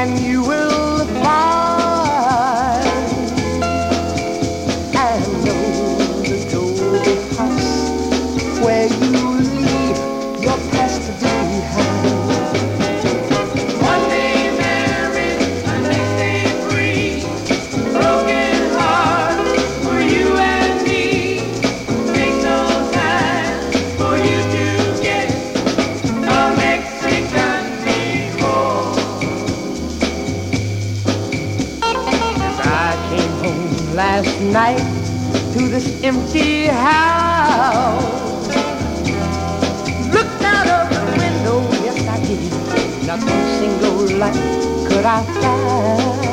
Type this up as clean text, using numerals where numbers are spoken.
and you will find and know the door house where you leave your past behind. One day married, the next day free. Broken heart for you and me. Takes no time for you to get a Mexican meatball. As I came home last night to this empty house, looked out of the window, yes I did. Not one single light could I find.